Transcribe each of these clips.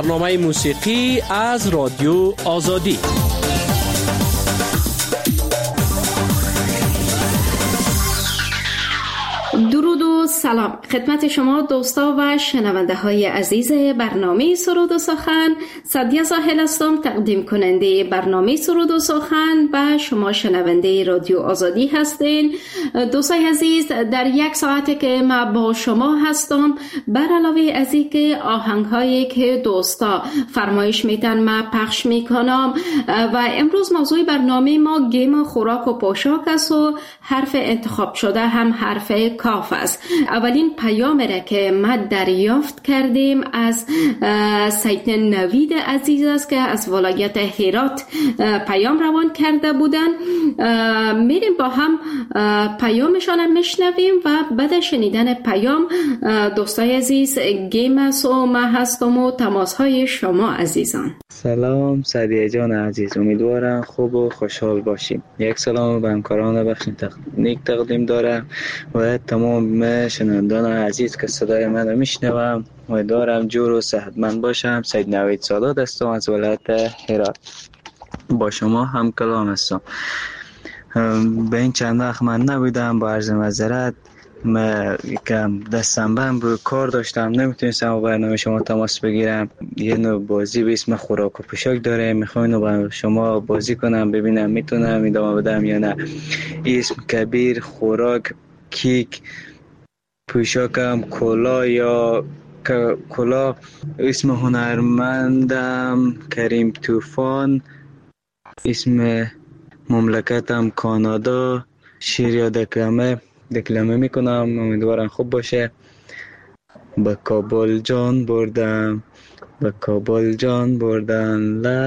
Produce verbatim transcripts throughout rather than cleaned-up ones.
برنامه موسیقی از رادیو آزادی. درود و سلام خدمت شما دوستا و شنونده های عزیز برنامه سرود و سخن. سعدیه ساحل هستم، تقدیم کننده برنامه سرود و سخن و شما شنونده رادیو آزادی هستین. دوستای عزیز، در یک ساعت که ما با شما هستم، بر علاوه از این که آهنگ هایی که دوستا فرمایش میتن ما پخش میکنم و امروز موضوع برنامه ما گیم خوراک و پوشاک است و حرف انتخاب شده هم حرف کاف است. اولین پیام را که ما دریافت کردیم از سید نوید عزیز است که از ولایت هرات پیام روان کرده بودن. میریم با هم پیامشان میشنویم و بعد شنیدن پیام دوستای عزیز گیم است و ما هستم و تماس های شما عزیزان. سلام سعدیه جان عزیز، امیدوارم خوب و خوشحال باشیم. یک سلام به همکاران بخش تکنیک تقدیم دارم و تمام شنوندگان عزیز که صدای من میشنوم. امیدوارم جور و صحتمند باشم. سید نوید سادات هستم از ولایت هرات، با شما هم کلام هستم. به این چند وقت من نبودم، با عرض معذرت. من یکم دستم بند بود، کار داشتم، نمیتونستم با برنامه شما تماس بگیرم. یه نوع بازی به اسم خوراک و پوشاک داره، میخوام اینو با شما بازی کنم، ببینم میتونم ادامه بدم یا نه. اسم کبیر، خوراک، کیک، پوشاکم کلا یا کلا. اسم هنرمندم کریم طوفان، اسم مملکتم کانادا. شعر یا دکلمه دکلمه میکنم، امیدوارم خوب باشه. به کابل جان بردم، به کابل جان بردن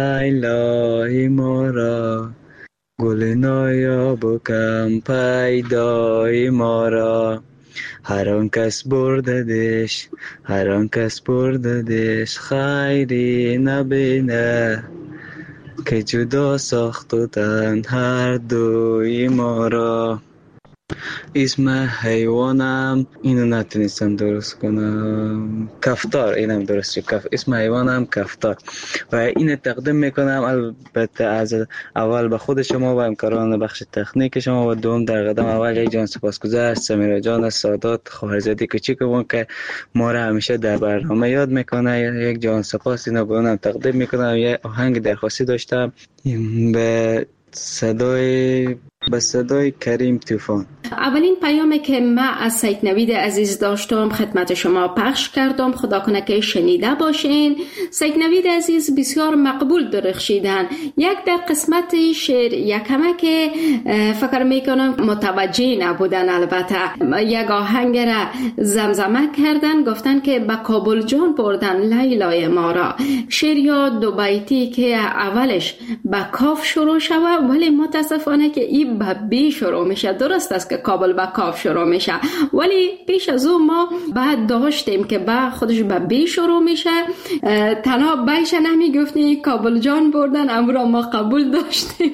لیلای ما را، گل نایاب و کم پیدای ما را. هر آن کس برددش، هر آن کس برددش، خیری نبینه که جدا ساختن هر دوی ما را. اسم حیوانم اینو نتونستم درست کنم، کفتار. اینم درست کف اسم حیوانم کفتار و اینو تقدیم میکنم البته از اول به خود شما و همکاران بخش تکنیک شما و دوم در قدم اول یک جان سپاسگزار سمیرا جان سادات خواهرزاده کوچیکمون که ما را همیشه در برنامه یاد میکنه. یک جان سپاس اینو به اونم تقدیم میکنم. یه آهنگ درخواستی داشتم به صدای به صدای کریم طوفان. اولین پیامی که من از سید نوید عزیز داشتم خدمت شما پخش کردم، خدا کنه که شنیده باشین. سید نوید عزیز بسیار مقبول درخشیدن. یک در قسمت شعر یکمه که فکر میکنم متوجه نبودن، البته یک آهنگ را زمزمه کردن، گفتن که به کابل جان بردن لیلای ما را. شعر یا دو بیتی که اولش به کاف شروع شود ولی متاسفانه که این به بی شروع میشه. درست است که کابل با کاف شروع میشه ولی پیش از اون ما بعد داشتیم که با خودش به بی شروع میشه. تنها بیش نمی گفتیم کابل جان بردن، امرا ما قبول داشتیم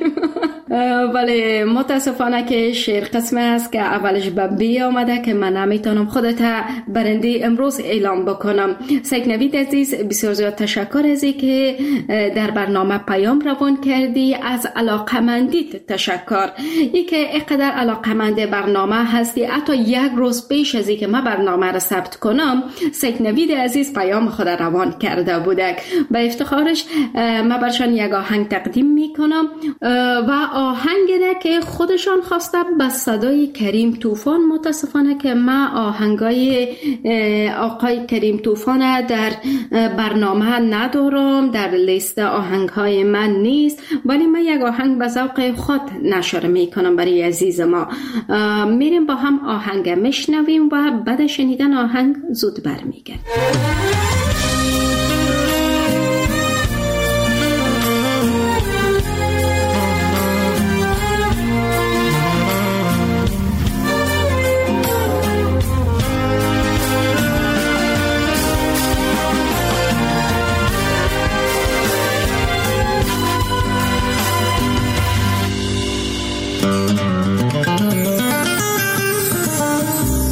ولی متاسفانه که شعر قسمه است که اولش به بی آمده که من نمیتونم خودت برنده امروز اعلام بکنم. سید نوید عزیز بسیار زیاد تشکر از این که در برنامه پیام روان کردی. از علاقمندیت تشکر، ای که اینقدر علاقمند برنامه هستی. حتی یک روز پیش از اینکه ما برنامه را ثبت کنم سید نوید عزیز پیام خود روان کرده بودک. به افتخارش ما برشان یک آهنگ تقدیم میکنم و آهنگ را که خودشان خواسته به صدای کریم طوفان. متاسفانه که ما آهنگای آقای کریم طوفان در برنامه ندارم، در لیست آهنگهای من نیست، ولی من یک آهنگ به ذوق خود نشر میکنم برای عزیز ما. میریم با هم آهنگ میشنویم و بعد شنیدن آهنگ زود برمیگردیم.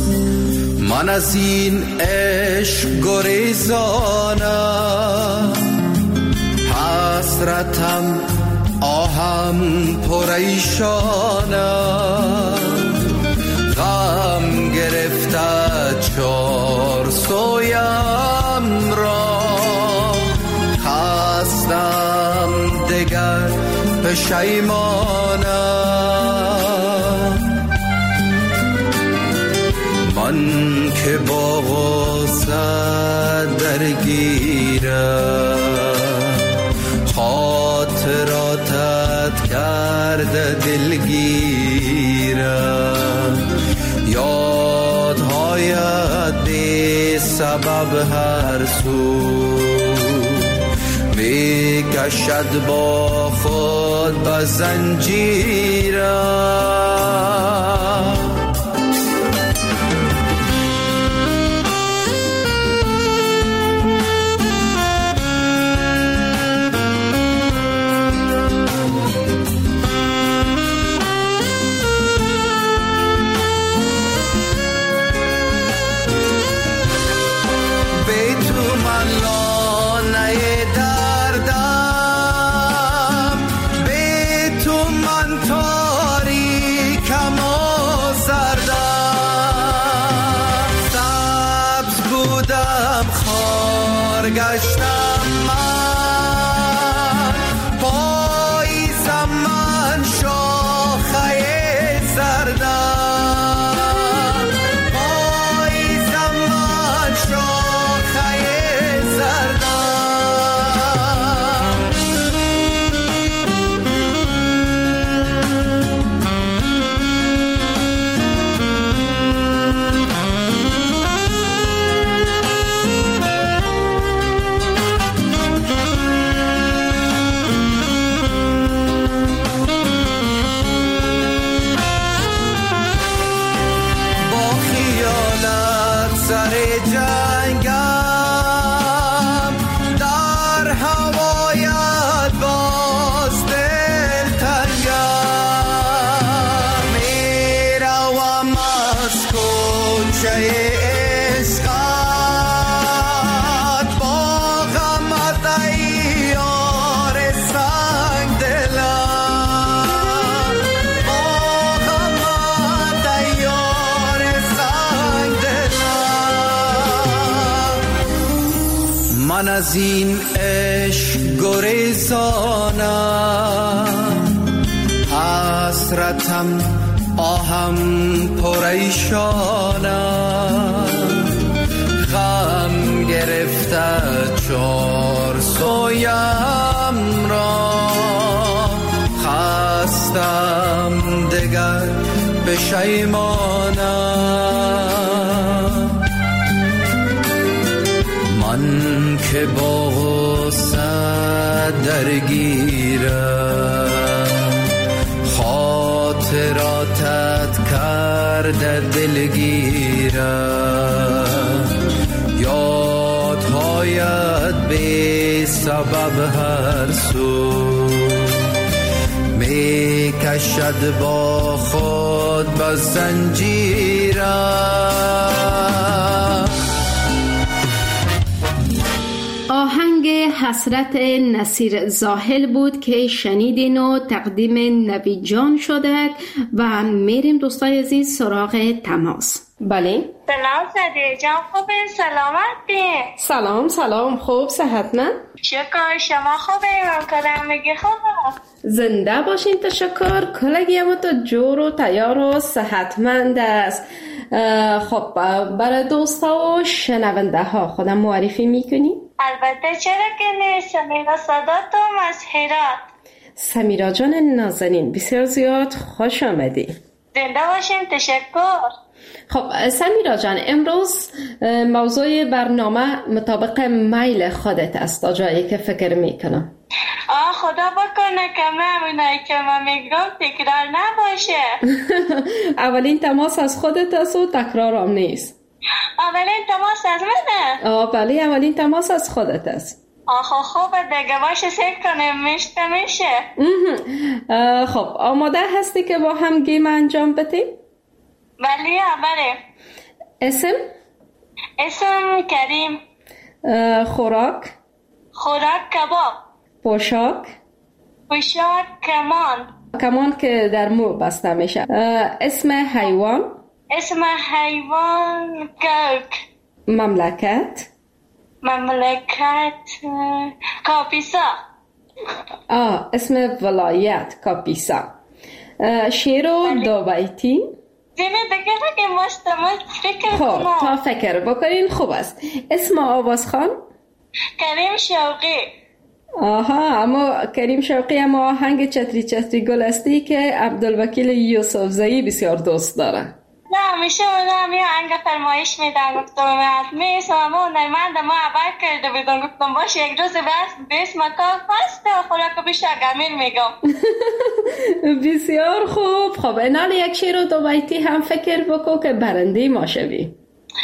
من از این عشق گریزانم، حسرتم آهم پریشانم، غم گرفته چار سویم را، خستم دگر پشیمانم. من که با غصه درگیرم، خاطراتت کرده دلگیرم، یادهایت بی سبب هر سو می کشد با خود به زنجیرم. گشتم من، پاییزم من شاخه زردم، پاییزم من شاخه من از این عشق گریزانم، حسرتم آهم پریشانم، غم گرفته چار سویم را، خستم دگر پشیمانم. من که با غصه درگیرم، خاطراتت کرده دلگیرم، یادهایت بی سبب هر سو می کشد با خود به زنجیرم. آهنگ حسرت نصیر زاهل بود که شنیدین و تقدیم نوید جان شده و میریم دوستای عزیز سراغ تماس. بله سلام صدیق جان، خوبه؟ سلامتی؟ سلام سلام، خوب صحتمند؟ شکر، شما خوبه؟ همکارم میگه خوبه؟ زنده باشین، تشکر. کلگیم تو جور و تیار و صحتمند است. خب برای دوستا و شنونده ها خودم معرفی میکنی؟ البته چرا که نیست. سمیرا صداتم از هرات. سمیرا جان نازنین، بسیار زیاد خوش آمدی. زنده باشین، تشکر. خب سمیرا جان، امروز موضوع برنامه مطابق میل خودت است تا جایی که فکر میکنم. آه خدا بکنه که من اونایی که من میگم تکرار نباشه. اولین تماس از خودت است و تکرار هم نیست. اولین تماس از منه؟ آه بله، اولین تماس از خودت است. آه خوبه دیگه، باشه سیک کنیم میشته میشه. خب آماده هستی که با هم گیم انجام بدیم؟ بله بله. اسم؟ اسم کریم. خوراک؟ خوراک کباب. پوشاک. پوشاک کمان. کمان که در مو بسته میشه. اسم حیوان. اسم حیوان گرگ. مملکت. مملکت کاپیسا. آه اسم ولایت کاپیسا. شعر و دو بیتی. زمین بگه که مستمت فکر خب کنم. تا فکر بکنین خوب است. اسم آوازخوان. کریم شوقی. آها اما کریم شوقی اما آهنگ چتری چتری گل استی که عبدالوکیل یوسف زئی بسیار دوست داره. نه همیشه اونم یه آهنگ فرمایش میدن گفتم حتمی ساما نرمند ما عبر کرده بیدون گفتم باشه یک روز بس بیس مکان هست و خوراک بیشه گمیر میگم. بسیار خوب. خب اینال یک شعر و دو بیتی هم فکر بکن که برنده ما شوی.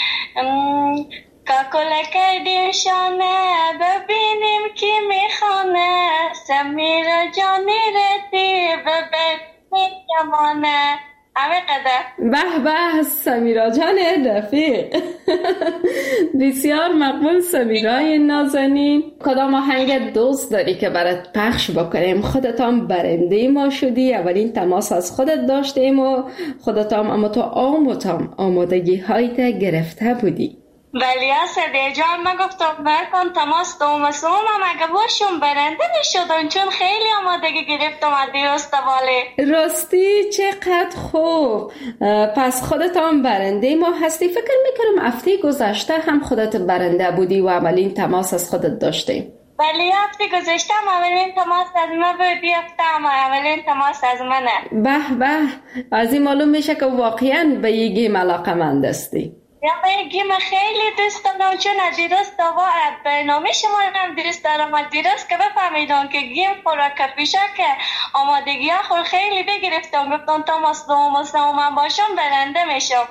کاکل کردیم شانه ببینیم کی میخانه سمیرا جانی رتی ببینیم کمانه همه قدر. به به سمیرا جان رفیق. بسیار مقبول سمیرای نازنین. کدام آهنگ دوست داری که برات پخش بکنیم؟ خودتان برنده ما شدی، اولین تماس از خودت داشتیم و خودتان اما تو آموتام آمادگی هایت گرفته بودی. ولی اسده جان من گفتم نکن تماس دوم سوم هم اگه باشم برنده میشدم چون خیلی آمادگی گرفتم از دیروز تواله. راستی چقدر خوب. پس خودتان برنده ما هستی. فکر میکنم هفته گذشته هم خودت برنده بودی و اولین تماس از خودت داشتیم. ولی هفته گذشته هم اولین تماس از من بودی. هفته هم اولین تماس از منه. به به از این معلوم میشه که واقعا به یه گیم علاقه‌مند هستی. یا به گیم خیلی دوست دارم چون از دیروز دوا برنامه شما هم دوست دارم. از دیروز که بفهمیدم که گیم خوراک پیشه که آمادگی ها خور خیلی بگرفتم گفتم تماس دوم و سوم باشم برنده میشم.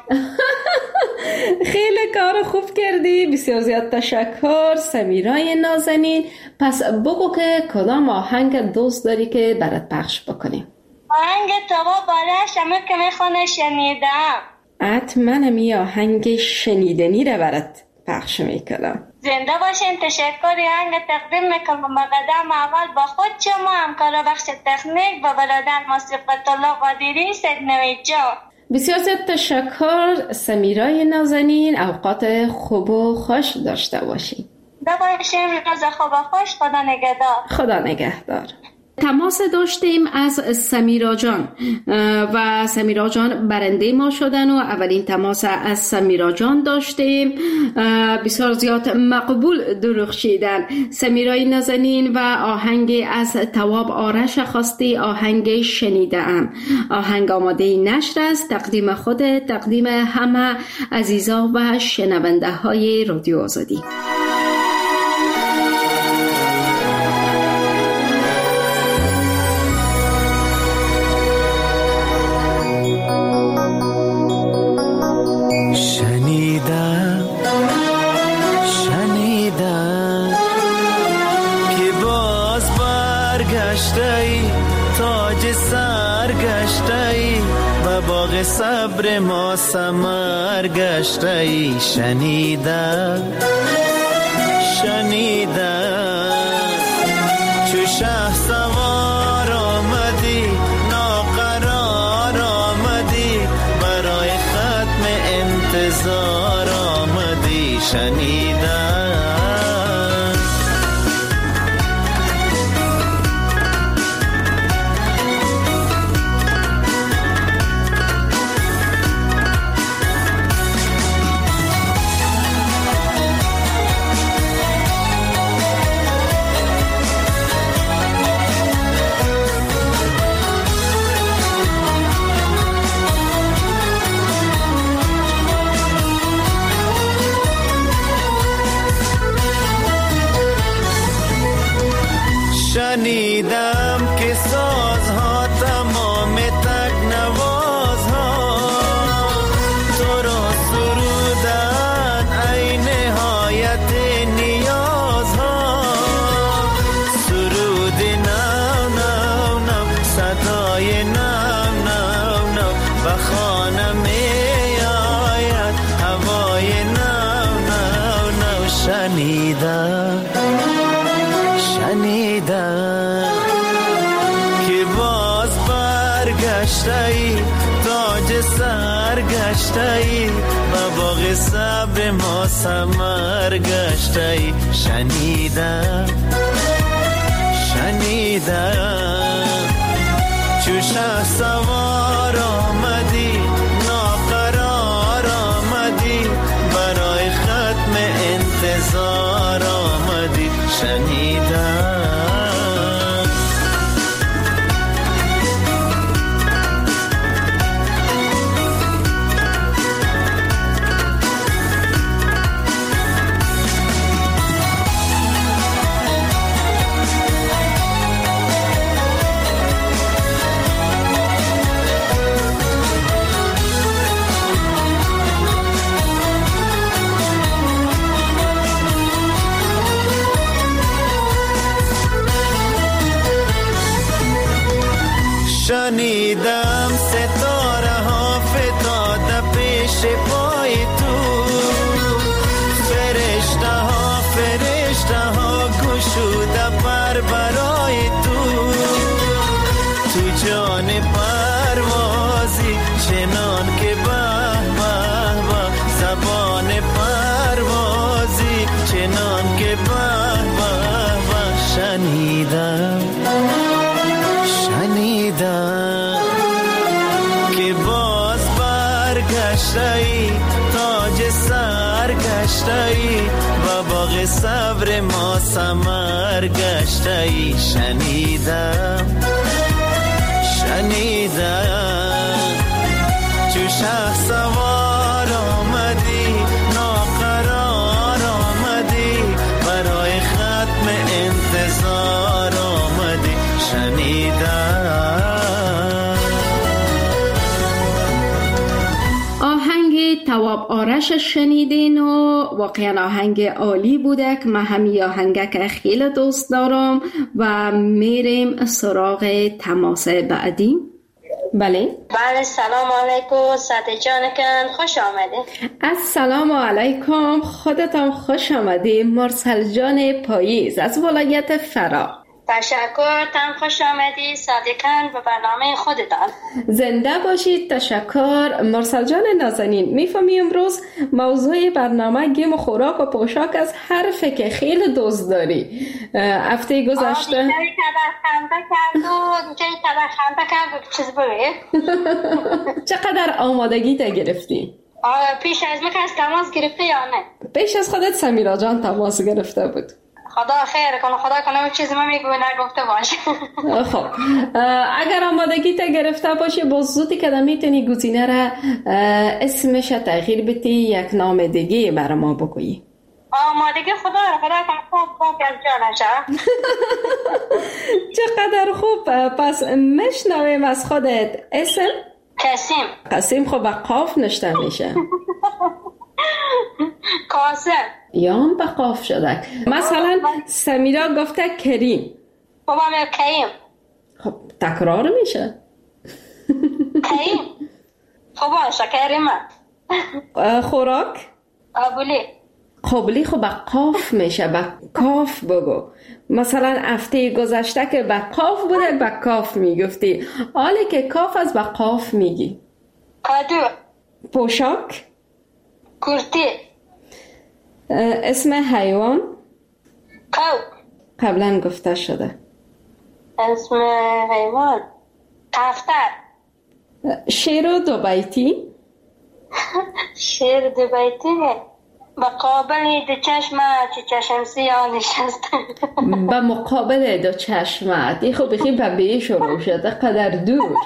خیلی کار خوب کردی. بسیار زیاد تشکر سمیرای نازنین. پس بگو که کدام آهنگ دوست داری که برات پخش بکنیم؟ آهنگ توا بالش همه که میخونه شنیدم. حتما می آهنگ شنیدنی رو برات پخش میکنم. زنده باشین. تشکری آهنگ تقدیم میکنم با قدم اول با خود شما همکار بخش تکنیک و برادر موسیقیت الله قادری سیدنوی جان. بسیار زیاد تشکر سمیرای نازنین. اوقات خوب و خوش داشته باشین. زنده باشین. روز خوب و خوش. خدا نگهدار. خدا نگهدار. تماس داشتیم از سمیرا جان و سمیرا جان برنده ما شدن و اولین تماس از سمیرا جان داشتیم. بسیار زیاد مقبول درخشیدن. سمیرای نازنین و آهنگ از تواب آرش خواستی آهنگ شنیدم. آهنگ آماده نشر است. تقدیم خود تقدیم همه عزیزا و شنونده های رادیو آزادی. صبر ما ثمر گشته شنیدم شنیدم چو شه سوار آمدی ناقرار آمدی برای ختم انتظار آمدی شنیدم شنیدم که سازها تمام تکنوازها تو را سرودن ای نهایت نیازها سرود نو نو نو صدای نو نو نو و خانه می آید هوای نو نو نو شنیدم شنیدم گشته‌ای تاج سر گشته‌ای و باغ صبر ما ثمر گشته‌ای شنیدم شنیدم چو شه سوار آمدی ناقرار آمدی برای ختم انتظار آمدی شنیدم شنیدم ستاره ها فتاده پیش پای تو فرشته ها فرشته ها گشوده پر برای تو تو جان پروازی چنان که به به به زبان پروازی چنان که به به به شنیدم شنیدم که باز برگشته‌ای تاج سر گشته‌ای و باغ صبر ما ثمر گشته‌ای شنیدم شنیدم چو شه سوار آمدی ناقرار آمدی برای ختم انتظار آمدی شنیدم. آهنگ تواب آرش شنیدین و واقعا آهنگ عالی بوده که من همی آهنگک خیلی دوست دارم و میریم سراغ تماس بعدی. بله بله سلام علیکم ساده جانکن خوش آمدید. السلام علیکم خودتان خوش آمدید. مرسل جان پاییز از ولایت فرا. تشکر تم خوش آمدی صادقاً به برنامه خودتان. زنده باشید. تشکر مرسل جان نازنین. میفهمی امروز موضوع برنامه گیم و خوراک و پوشاک از حرفی که خیلی دوست داری. هفته گذشته آه دیگه تبر خنده کرد و دیگه تبر خنده کرد و چیز بگه. چقدر آمادگی تا گرفتی؟ پیش از من کس تماس گرفته یا نه؟ پیش از خودت سمیرا جان تماس گرفته بود. خدا خیر کنه خدا کنه اون چیزی من میگو نگفته باشه. خب اگر آمادگی تا گرفته باشی باز زودی که میتونی گزینه را اسمش تغییر بدی یک نام دیگه برای ما بگویی. آمادگی خدا خدا کنه خوب خوب از جانشه. چقدر خوب. پس مشنویم از خودت اسم. قاسم. قاسم خب با قاف نشته میشه. قاسم یا هم با قاف شده. مثلا سمیرا گفته کریم. بابا میگه کریم. خب تکرار میشه. کریم. خب باشه کریم. خوراک قابلی. قابلی خب با قاف میشه. با کاف بگو. مثلا هفته گذشته که با قاف بوده با کاف میگفتی. حالی که کاف از با قاف میگی. کادو. پوشاک کرتی. اسم حیوان کو. قبلا گفته شده. اسم حیوان کفتر. شیر و دو بیتی. شیر دو بیتی با قابل دو چشمه چه چشم سیاه نشسته. با مقابل دو چشمه دی خب بخی ببیه شروع شده قدر دور.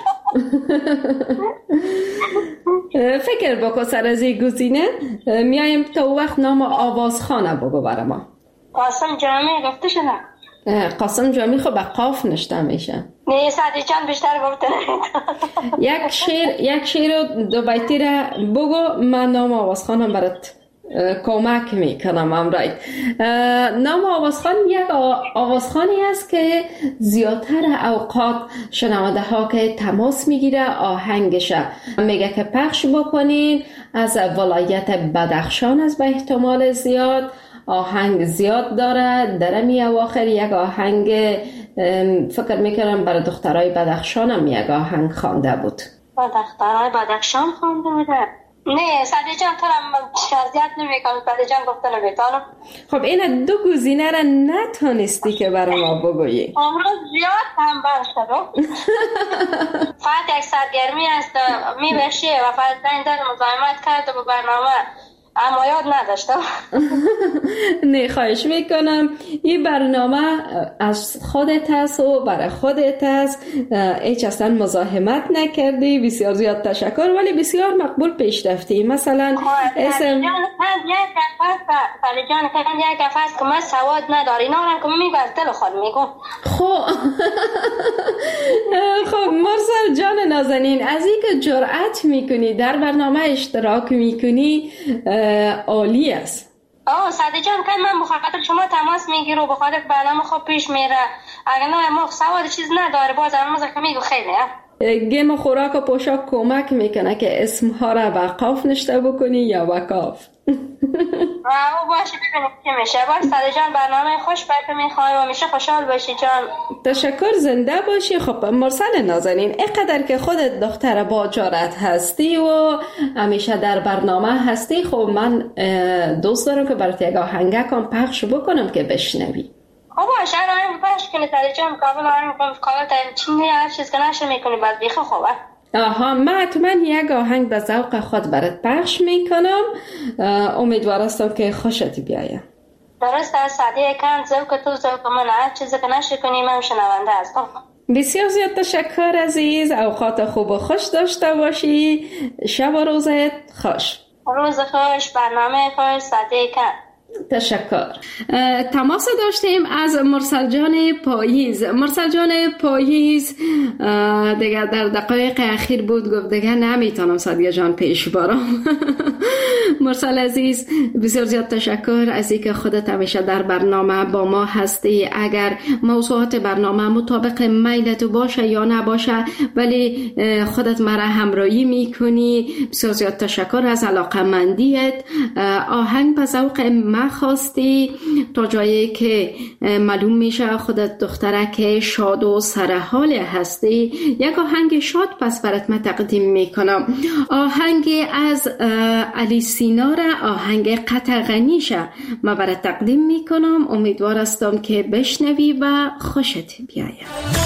فکر بکن سر از این گزینه. میایم تا وقت نام آوازخانه بگو برای ما. قاسم جامی گفته شده. قاسم جامی خب با قاف نشته میشه. نه سعدی چند بیشتر گفته. یک شیر یک شیر دو بیتی را بگو من نام آوازخانه برات کمک میکنم امرای. نام آوازخان یک آوازخانی است که زیادتر اوقات شنونده ها که تماس میگیره آهنگش میگه که پخش بکنین از ولایت بدخشان است. به احتمال زیاد آهنگ زیاد داره. در می اواخر یک آهنگ فکر میکنم برای دخترای بدخشان هم یک آهنگ خوانده بود. با دخترای بدخشان خوانده بوده؟ نه سعدی جان تو هم شازیت نمی کنم. سعدی جان گفته نمیتونم. خب این دو گزینه را نتونستی که برای ما بگویی. امروز زیاد تنبل شدم. فقط یک سرگرمی است میبشه و فقط زنگ زد مزاحمت کرده به برنامه اما یاد نداشتم. نه خواهش میکنم این برنامه از خودت هست و برای خودت هست، هیچ اصلا مزاحمت نکردی. بسیار زیاد تشکر، ولی بسیار مقبول پیش رفتی. مثلا اسم سالی جان سالی جان یک دفعه است که من سواد نداری اینا هم که میبر دل خود میگم. خب خب مرسل جان نازنین، از این که جرأت میکنی در برنامه اشتراک میکنی عالی است. آه سعدی جان که من بخاطر شما تماس میگیرم و بخاطر برنامه خوب پیش میره. اگر نه ما سواد چیز نداره باز همون که میگو خیلی گیم خوراک و پوشاک کمک میکنه که اسمها را وقاف نشته بکنی یا وقاف. آه باشه ببینیم چی میشه. باش سعدی جان برنامه خوش برکه میخوای و میشه خوشحال باشی جان. تشکر، زنده باشی. خب مرسل نازنین، اینقدر که خودت دختر با جرأت هستی و همیشه در برنامه هستی، خب من دوست دارم که برات یک آهنگکم پخش بکنم که بشنوی. خب باشه آهنگ پخش کنی سعدی جان. قابل آهنگ کنم کار تا چی هر چیز که نشه میکنی بعد بیخه خوبه. آها من حتما یک آهنگ به ذوق خود برات پخش میکنم. امیدوار هستم که خوشت بیاید. درست است سعدی کن ذوق تو ذوق من، هر چیزی که نشه کنی من شنونده هستم. بسیار زیاد تشکر عزیز. اوقات خوب و خوش داشته باشی. شب و روزت خوش. روز خوش، برنامه خوش سعدی کن. تشکر. تماس داشتیم از مرسل جان پاییز. مرسل جان پاییز دیگه در دقایق اخیر بود، گفت دیگه نمیتونم سادیه جان پیش بارم. مرسل عزیز بسیار زیاد تشکر از اینکه خودت همیشه در برنامه با ما هستی. اگر موضوعات برنامه مطابق میلت باشه یا نباشه ولی خودت مرا همراهی میکنی، بسیار زیاد تشکر از علاقمندیت. آهنگ به ذوق ما خواستی تا جایی که معلوم میشه خودت دخترک شاد و سرحال هستی. یک آهنگ شاد پس برات من تقدیم میکنم. آهنگ از علی سینا را، آهنگ قطغنیشه من برات تقدیم میکنم. امیدوار هستم که بشنوی و خوشت بیاید.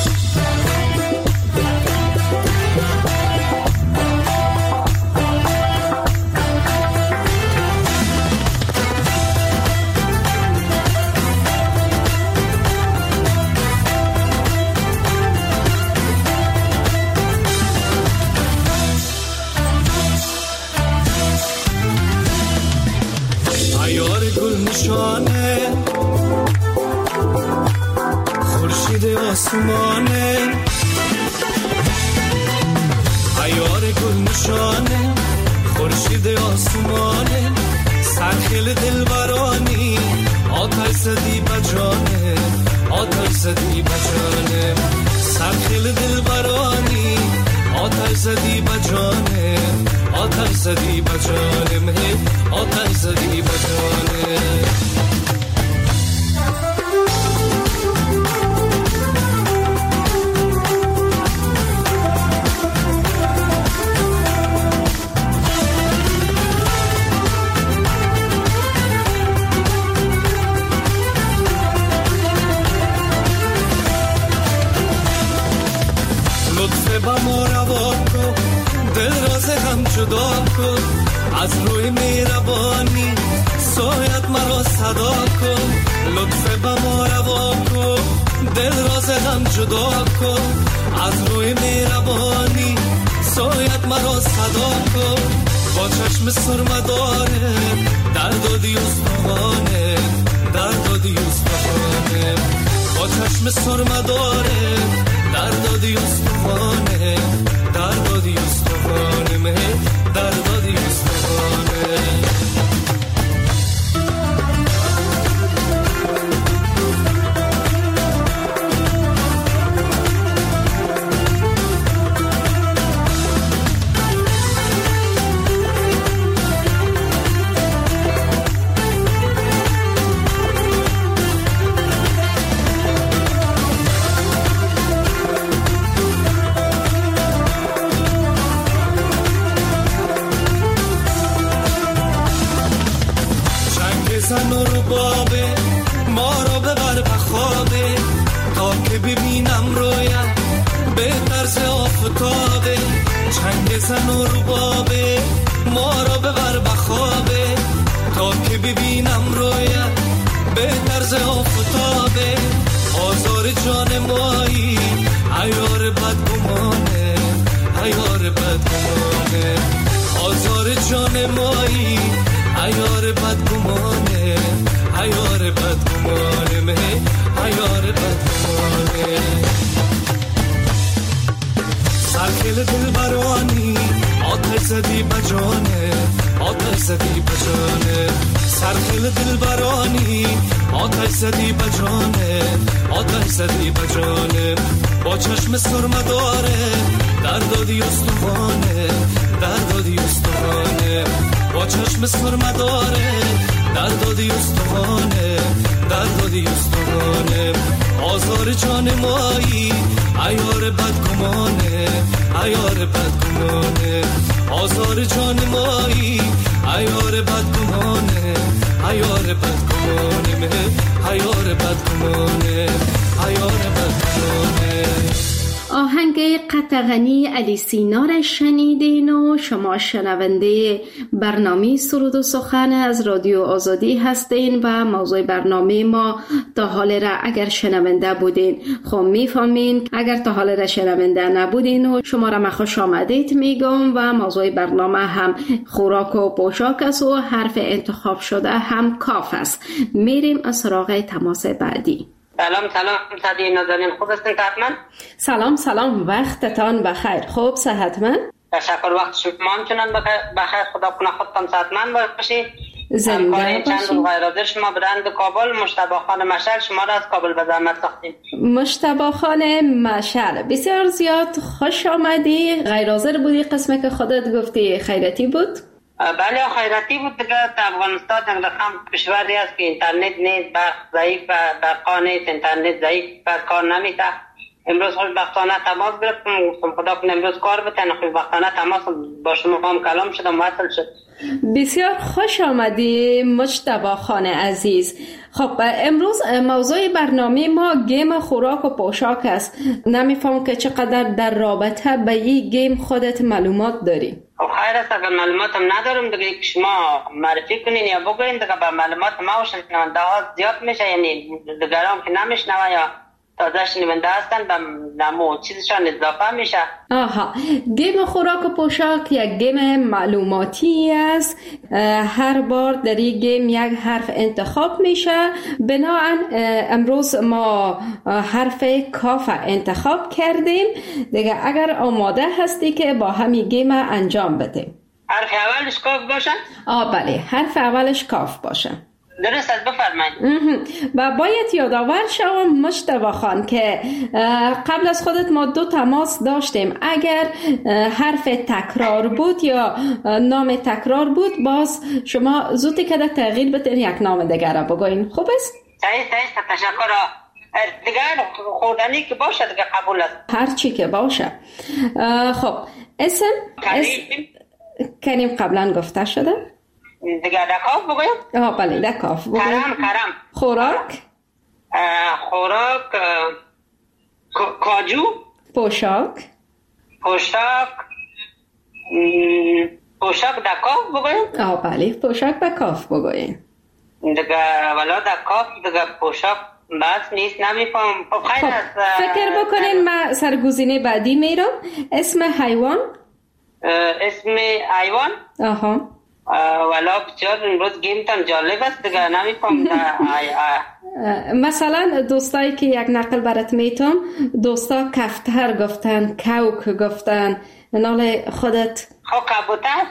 خورشید آسمانه عیار گل نشانه، خورشید آسمانه سرخیل دلبرانی، آتش زدی بجانه آتش زدی بجانه سرخیل دلبرانی، آتش زدی بجانه آتش زدی بجانه مه آتش زدی بجانه. جدا کن از روی مهربانی، سایت مرا صدا کن، لطف به ما روا کن، دل راز هم جدا کن از روی مهربانی، سایت مرا صدا کن. با چشم سرمداره در دادی استخوانه در دادی استخوانه، با چشم سرمداره در دادی استخوانه در دادی استخوانه مه در دادی استخوانه. آفتابه، چنگ زن و ربابه، ما را ببر بخوابه، تا که ببینم رویت به طرز آفتابه. آزار جان مایی عیار بدگمانه، عیار بدگمانه، آزار جان مایی عیار بدگمانه، عیار بدگمانه، مه عیار بدگمانه. سرکل دل برانی آتش زدی بجانه، آتش زدی بجانه، سرکل دل برانی آتش زدی بجانه، آتش زدی بجانه. با چشم سرمه داره در دادی استوانه، در دادی استوانه، با چشم سرمه داره در دادی استوانه، در دادی استوانه. آزار جان مایی عیار بدگمانه، عیار بدگمانه، آزار جان مایی عیار بدگمانه، عیار بدگمانه، مه عیار بدگمانه، عیار بدگمانه. آهنگ قطغنی علی سینا را شنیدین و شما شنونده برنامه سرود و سخن از رادیو آزادی هستین و موضوع برنامه ما تا حال را اگر شنونده بودین خب میفهمین، اگر تا حال را شنونده نبودین و شما را خوش آمدید میگم. و موضوع برنامه هم خوراک و پوشاک است و حرف انتخاب شده هم کاف است. میریم از سراغ تماس بعدی. سلام سلام صدی نازنین، خوب هستین حتما؟ سلام سلام، وقتتان بخیر. خوب صحتمند؟ تشکر، وقت شما هم چنان بخیر، خدا کنه خودتان صحتمند باشید. زنده باشید. چند غیرحاضر شما برند کابل، مجتبی خان مشعل شما را از کابل به زحمت ساختیم. مجتبی خان مشعل بسیار زیاد خوش آمدی. غیرحاضر بودی، قسمه که خودت گفتی خیرتی بود؟ بله خیرتی بود دیگه. افغانستان دیگه هم کشوری است که اینترنت نیست، برق ضعیف و برقا نیست، اینترنت ضعیف و کار نمیده. امروز خوشبختانه تماس گرفتم، گفتم خدا کنه امروز کار بتن. خوشبختانه تماس با شما هم کلام شدم، وصل شد. بسیار خوش آمدی مجتبی خان عزیز. خب امروز موضوع برنامه ما گیم خوراک و پوشاک است. نمیفهم که چقدر در رابطه به این گیم خودت معلومات داری؟ خب خیر است، اگر معلوماتم ندارم دیگه که شما معرفی کنین یا بگوین دیگه به معلومات ما و شنونده ها زیاد میشه، یعنی دیگران که نمیشنوه یا تازه شنونده هستن به نمو چیزشان اضافه میشه. آها، گیم خوراک و پوشاک یک گیم معلوماتی است. هر بار در این گیم یک حرف انتخاب میشه. بنابراین امروز ما حرف کاف انتخاب کردیم دیگه. اگر آماده هستی که با همین گیم انجام بدیم. حرف اولش کاف باشه؟ آه بله، حرف اولش کاف باشه. درست است، بفرمایید. و باید یادآور شوم مجتبی خان که قبل از خودت ما دو تماس داشتیم. اگر حرف تکرار بود یا نام تکرار بود باز شما زودی که تغییر بتین یک نام دیگر را بگوین. خوب است؟ صحیح صحیح، تشکر. دیگر خوردنی که باشه دیگه قبول است. هر چی که باشه. خب اسم کریم کریم قبلا گفته شده دیگه. دکاف بگویم؟ آه بله دکاف بگویم. کرم کرم. خوراک خوراک کاجو. پوشاک پوشاک پوشاک دکاف بگویم؟ آه بله پوشاک دکاف بگویم دیگه. ولا دکاف دیگه پوشاک بس نیست، نمیفهم. خب خیلی است. فکر بکنین من سرگزینه بعدی میرم. اسم حیوان. اسم حیوان؟ آها. ولا بسیار امروز گیمتان جالب است دیگه، نمیفهم. مثلا دوستایی که یک نقل برات میتونم، دوستا کفتر گفتن، کوک گفتن، نال خودت خب کبوتر.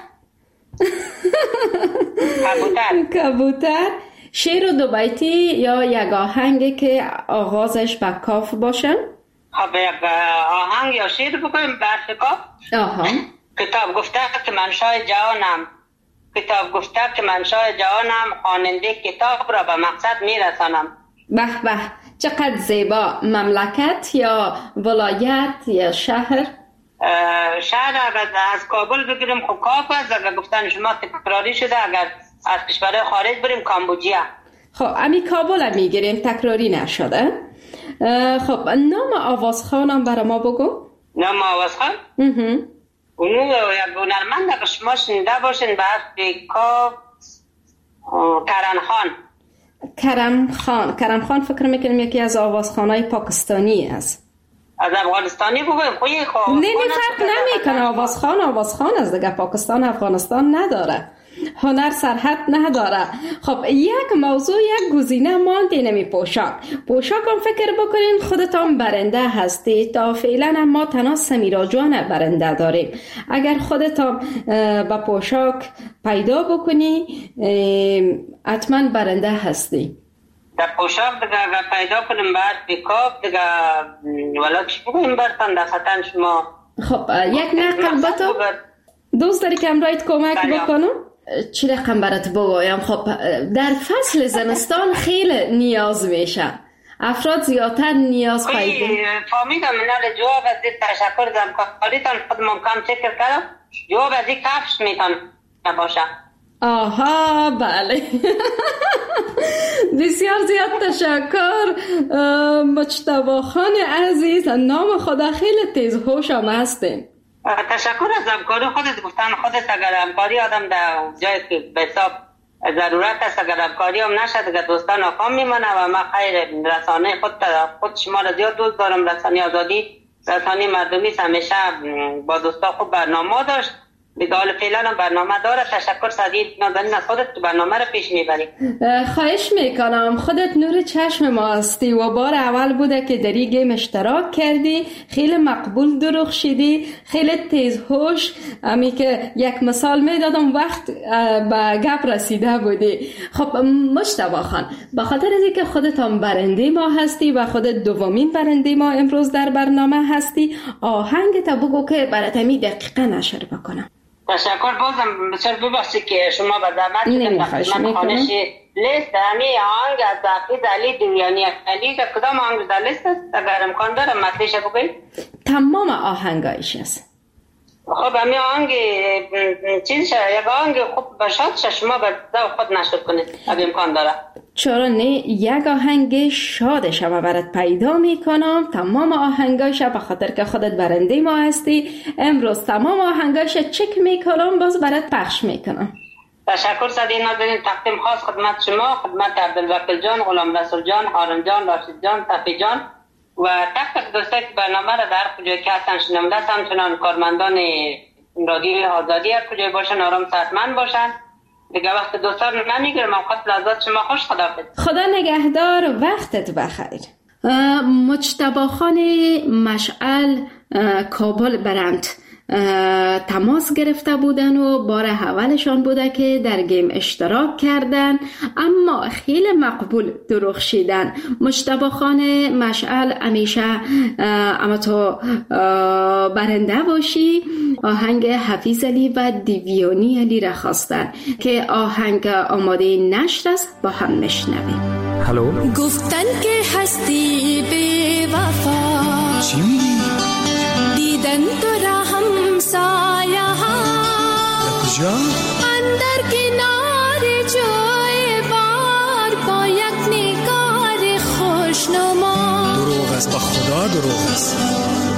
کبوتر کبوتر. شعر و دو بیتی یا یک آهنگی که آغازش با کاف باشه. خب یک آهنگ یا شعر بکنیم برف کاف. آها. کتاب گفته که من شاه جهانم، کتاب گفته که من شاه جهانم، خواننده کتاب را به مقصد میرسانم. به به، چقدر زیبا. مملکت یا ولایت یا شهر؟ شهر اگر از کابل بگیریم خب کاف است. اگر گفتن شما تکراری شده، اگر از کشور خارج بریم کامبوجیا. خب امی کابل هم میگیریم، تکراری نشده. خب نام آوازخانم برای ما بگو. نه ما آواز خان اونو یک هنرمند که شما شنیده باشین به حرف کاف کرم خان. کرم خان کرم خان فکر میکنم یکی از آوازخوانای پاکستانی است. از افغانستانی بگویم خویی خواه نه نه فرق نمیکنه. آوازخوان آوازخوان از دیگه. پاکستان افغانستان نداره، هنر سرحد نداره. خب یک موضوع یک گزینه مانده نمی پوشاک. پوشاک هم فکر بکنین خودتان برنده هستی. تا فعلا ما تنها سمیرا جان برنده داریم. اگر خودتان با پوشاک پیدا بکنی حتما برنده هستی. در پوشاک دیگه اگر پیدا کنیم بعد بیکاپ دیگه ولی چی بگویم برتن در خطن شما. خب یک نقل باتو دوست داری که امرایت کمک بکنم؟ چی رقم برات بگویم؟ خب در فصل زمستان خیلی نیاز میشه. افراد زیادتر نیاز پیدا. فهمیدم. من جواب از این تشکر دارم که خالیتان خود ممکن چکر کردم. جواب از این کفش میتون نباشه. آها بله. بسیار زیاد تشکر مجتبی خان عزیز. نام خدا خیلی تیز هوش هم هستین. تشکر از همکاری خودت. گفتن خودت اگر همکاری آدم در جایی که به حساب ضرورت است اگر همکاری هم نشد اگر دوستان ناکام میمانه و ما خیر رسانه خود خود شما را زیاد دوست دارم. رسانه آزادی رسانه مردمی همیشه با دوستا خوب برنامه داشت. دیگه حال فعلا برنامه داره. تشکر سعید نازنین از خودت برنامه رو پیش میبری. خواهش میکنم. خودت نور چشم ما هستی و بار اول بوده که در این گیم اشتراک کردی. خیلی مقبول درخشیدی. خیلی تیز هوش. امی که یک مثال میدادم وقت به گپ رسیده بودی. خب مجتبی خان به خاطر از اینکه خودت هم برنده ما هستی و خودت دومین برنده ما امروز در برنامه هستی آهنگ تا بگو که برات می دقیقا نشر بکنم. تشکر. بازم بسیار ببخشید که شما به زحمت شدید در خدمت خوانش لیست همه آهنگ از حافظ علی دیویانی علی که کدام آهنگ در لیست است اگر امکان داره مطلعش بگویید؟ تمام آهنگایش است. خب همه آهنگ چیز شد یک آهنگ خوب باشد شما به خود نشر کنید اگر امکان داره. چرا نه؟ یک آهنگ شاد شما برات پیدا میکنم. تمام آهنگایش به خاطر که خودت برنده ما هستی امروز تمام آهنگایش چک میکنم باز برات پخش میکنم. تشکر سعید نازنین. تقدیم خاص خدمت شما، خدمت عبدالوکیل جان، غلام رسول جان، هارون جان، راشد جان، صفی جان و تک تک دوستایی که برنامه را در کجای که هستن شنونده هستن چنان کارمندان رادیو آزادی هر کجای باشن آرام صحتمند باشن. دیگه وقت دوستان نمیگیرم. اوقات لحظات شما خوش. خداحافظ. خدا نگهدار. وقتت بخیر. مجتبی خان مشعل کابل برند تماس گرفته بودن و بار اولشان بوده که در گیم اشتراک کردن اما خیلی مقبول درخشیدن. مجتبی خان مشعل همیشه اما تو برنده باشی. آهنگ حفیظ علی و دیویانی علی را خواستن که آهنگ آماده نشر است. با هم میشنویم. هلو. گفتن که هستی بی وفا چی میگی؟ دیدن تو را همسایه ها کجا؟ اندر کنار جای بار با یک نگار خوشنما. دروغ است، با خدا دروغ است.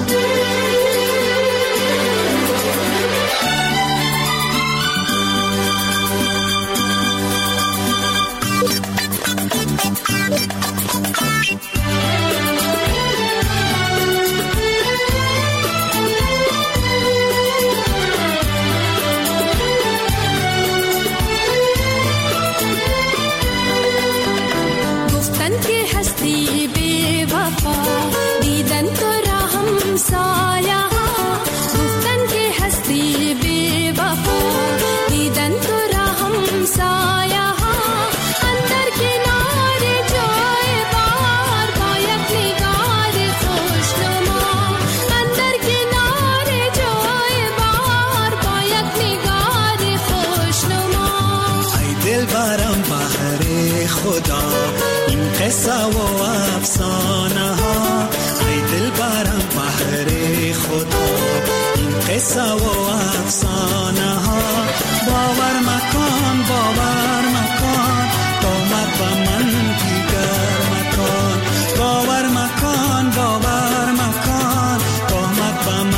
قصه و افسانه ها ای دل برم بحر خدا این قصه و افسانه ها باور مکان باور مکان قامت با من دیگر مکان باور مکان باور مکان قامت با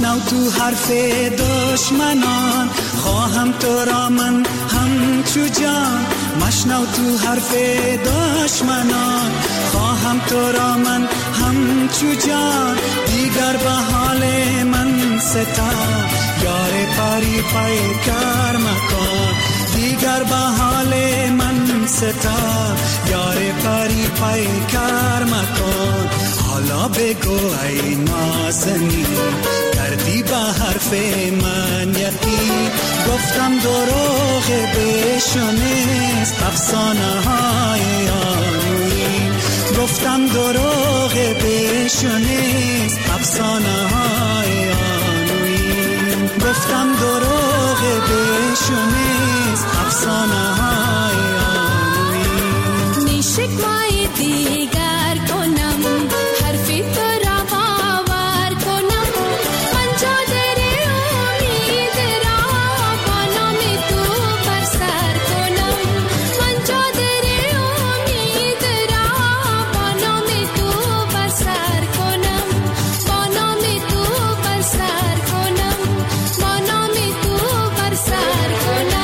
مشنو تو حرف دشمنان، خواهم تو را من همچو جان. مشنو تو حرف دشمنان، خواهم تو را من همچو جان. دیگر به حال من ستم، یار پری پیکر مکن. دیگر به حال من ستم، یار پری پیکر مکن. حالا بگو ای نازنین، کردی به حرف من یقین. گفتم دروغ بشنیست افسانه های آنوین. گفتم دروغ بشنیست افسانه های آنوین. گفتم دروغ بشنیست افسانه های آنوین. نیشک مای دیگر کنم، حرفی تو را باور کنم. من چادر امید را با نام تو بر سر کنم. من چادر امید را با نام تو بر سر کنم. با نام تو بر سر کنم. با نام تو بر سر کنم.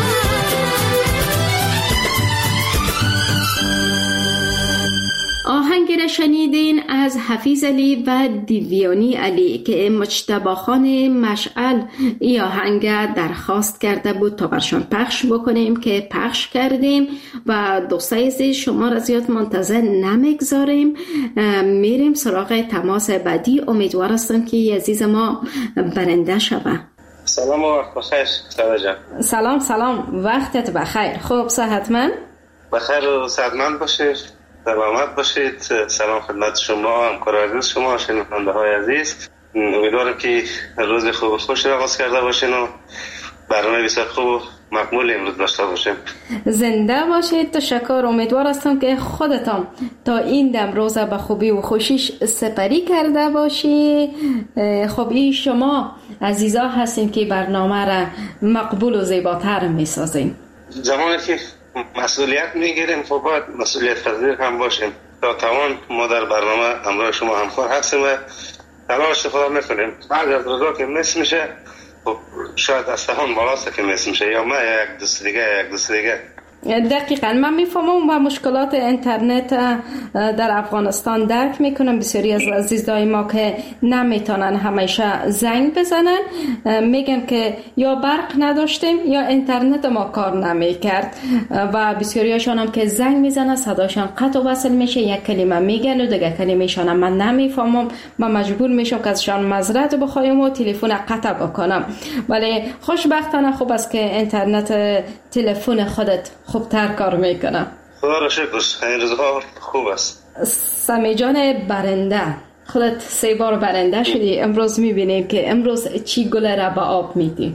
آهنگ را شنیدین از حفیظ علی و دیویانی علی که مجتبی خان مشعل ای آهنگ درخواست کرده بود تا برشان پخش بکنیم که پخش کردیم و دوستای عزیز شما را زیاد منتظر نمیگذاریم، میریم سراغ تماس بعدی. امیدوار هستم که عزیز ما برنده شوه. سلام و وقت بخیر ساده جان. سلام سلام، وقتت بخیر. خوب صحتمند؟ بخیر و صحتمند باشید، سلامت باشید. سلام خدمت شما، همکار عزیز شما، شنونده های عزیز. امیدوارم که روز خوب و خوش را آغاز کرده باشین و برنامه بسیار خوب و مقبول امروز داشته باشیم. زنده باشید. تشکر. امیدوار هستم که خودتان تا این دم روز به خوبی و خوشیش سپری کرده باشی. خب این شما عزیزا هستین که برنامه را مقبول و زیباتر میسازین. زمانی که مسئولیت میگیریم خب باید مسئولیت پذیر هم باشیم. تا توان ما در برنامه همراه شما همکار هستیم و تلاش خدا میکنیم. بعد از روزا که مس میشه خب شاید از توان بالاست که مس میشه، یا ما یک دوست دیگه یک دوست دیگه. دقیقاً من میفهمم و مشکلات اینترنت در افغانستان درک میکنم. بسیاری از عزیزای ما که نمیتونن همیشه زنگ بزنن میگن که یا برق نداشتیم یا اینترنت ما کار نمیکرد و بسیاریشان هم که زنگ میزنن صداشان قطع و وصل میشه، یک کلمه میگن و دیگه کلمه‌شان من نمیفهمم. من مجبور میشم که ازشان معذرت بخوایم و تلفن قطع بکنم. ولی خوشبختانه خوب است که اینترنت تلفن خودت خوبتر کار میکنه. خدا را شکر. این روزها خوب است. سمی جان برنده، خودت سه بار برنده شدی. امروز میبینیم که امروز چی گل را به آب میدی.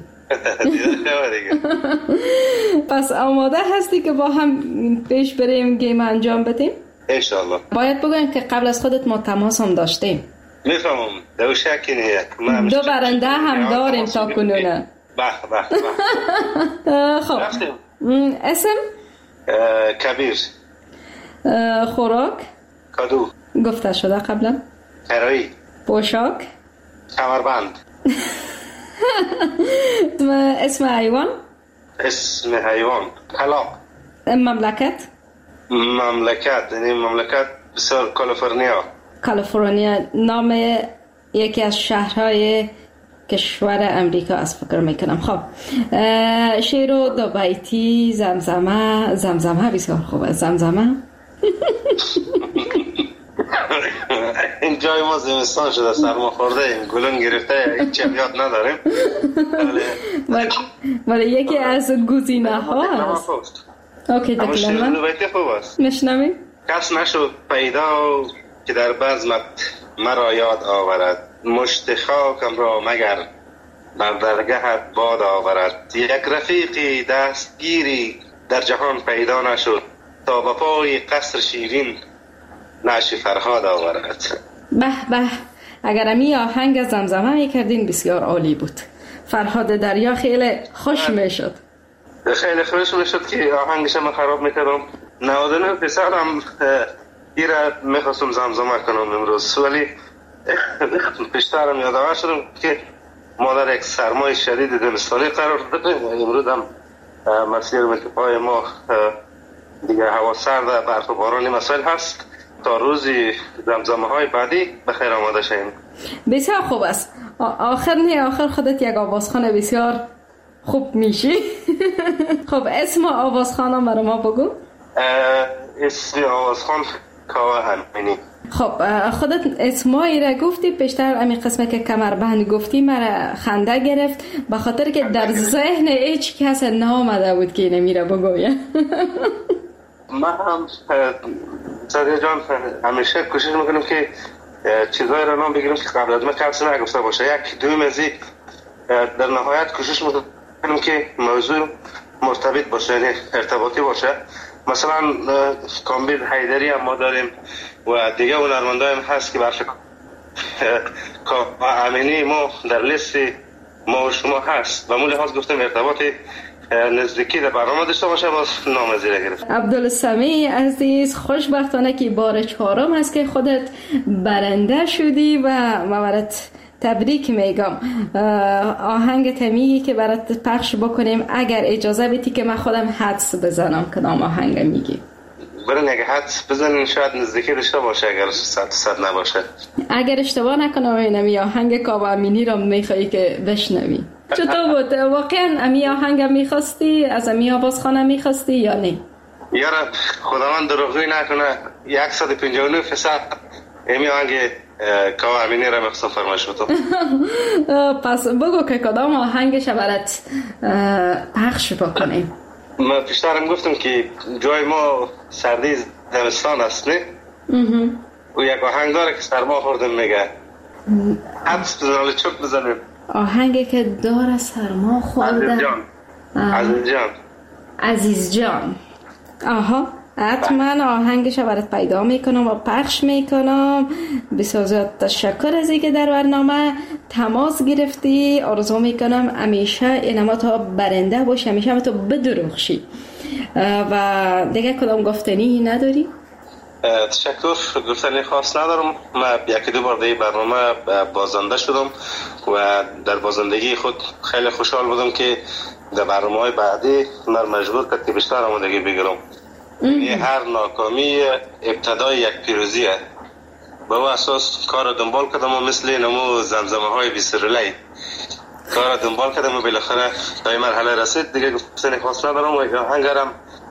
پس آماده هستی که با هم پیش بریم گیم انجام بدیم؟ انشالله. باید بگویم که قبل از خودت ما تماس هم داشتیم. میفهمم، دو شکی نیست. دو برنده هم داریم تا کنونه. به به به. خب اسم؟ کبیر. خوراک؟ کادو. گفته شده قبلا؟ هرایی. پوشاک؟ کمربند. اسم حیوان؟ اسم حیوان کلاغ. مملکت؟ مملکت یعنی مملکت بسیار کالیفرنیا. کالیفرنیا نام یکی از شهرهای کشور امریکا از فکر میکنم. خب شعر و دو بیتی زمزمه. زمزمه بسیار خوبه. زمزمه این جای ما زمستان شده، سرما خورده ایم، گلون گرفته، هیچ یاد نداریم. ولی یکی از گزینه ها هست. اوکی دکلم من دو بیتی خوب است. نشنویم. کس نشد پیدا که در بزمت مرا یاد آورد، مشت خاکم را مگر بر درگهت باد آورد. یک رفیقی دستگیری در جهان پیدا نشد، تا به پای قصر شیرین نعش فرهاد آورد. به به، اگر امی آهنگ زمزمه میکردین بسیار عالی بود. فرهاد دریا خیلی خوش میشد. خیلی خوش میشد که آهنگش من خراب میکردم. نود و نه درصد هم ایره میخواستم زمزمه کنم امروز، ولی پیشترم یادآور شدم که ما در یک سرمای شدید زمستانی قرار داریم و امروز هم مسیر ملتپای ما دیگه هوا سرد، برف و بارانی مسائل هست. تا روزی زمزمه های بعدی بخیر آماده شیم. بسیار خوب است. آخر نه آخر خودت یک آوازخوان بسیار خوب میشی. خب اسم آوازخوانم برای ما بگو. اسم آوازخوان کاوه امینی. خب خودت اسمایی را گفتی، پیشتر امی قسمه که کمربند گفتی مرا خنده گرفت به خاطر که در ذهن هیچ کس نامده بود که نمیره بگویه. من هم سادیا جان همیشه کوشش میکنم که چیزایی را نام بگیرم که قبل از من کسی نگفته باشه. یک دویم از این در نهایت کوشش میکنم که موضوع مرتبط باشه، یعنی ارتباطی باشه. مثلا کامبیز حیدری هم ما داریم و دیگه هنرمندای هم هست که برفه امینی ما در لیست ما و شما هست و مون لحاظ گفتم ارتباط نزدیکی در برنامه داشته باشه، باز نام زیره گرفت. عبدالسمیع عزیز، خوشبختانه که بار چهارم است که خودت برنده شدی و مورت تبریک میگم. آهنگ تمیگی که برات پخش بکنیم اگر اجازه بدی که من خودم حدس بزنم کدام آهنگ میگی. برای نگه حدس بزنین شاید نزدیکی داشته باشه اگر صد صد نباشه. اگر اشتباه نکنم اینمی آهنگ کاوه امینی را میخوایی که بشنوی. چطور بود؟ واقعا امی آهنگ میخواستی؟ از امی آوازخانه میخواستی یا نه؟ یارا خداوند دروغی نکنه صد و پنجاه و نه فیصد امی آهنگ کاوه امینی را مخصوص فرمایش بتو. پس بگو که کدام آهنگش برات پخش بکنیم. من پیشترم گفتم که جای ما سردی زمستان است نه؟ و یک آهنگ داره که سرما خوردم میگه حدس بزنالی چک بزنیم. آهنگی که داره سرما خورده. عزیز جان عزیز جان عزیز جان آها حتما آهنگش برات پیدا میکنم و پخش میکنم. بسیار زیاد تشکر از اینکه در برنامه تماس گرفتی. آرزو میکنم همیشه اینما تا برنده باشی، همیشه هم تو بدرخشی. و دیگه کدام گفتنی نداری؟ تشکر، گفتنی خاص ندارم. من یکی دو بار دیگه برنامه بازنده شدم و در بازندگی خود خیلی خوشحال بودم که در برنامه های بعدی من مجبور کرد که بیشتر آمادگی بگیرم. یعنی هر ناکامی ابتدای یک پیروزیه. با اون اساس کار دنبال کردم و مثل نمو زمزمه های بیسرلی کار دنبال کردم و بالاخره تا این مرحله رسید. دیگه گفتنی خاص ندارم و آهنگرم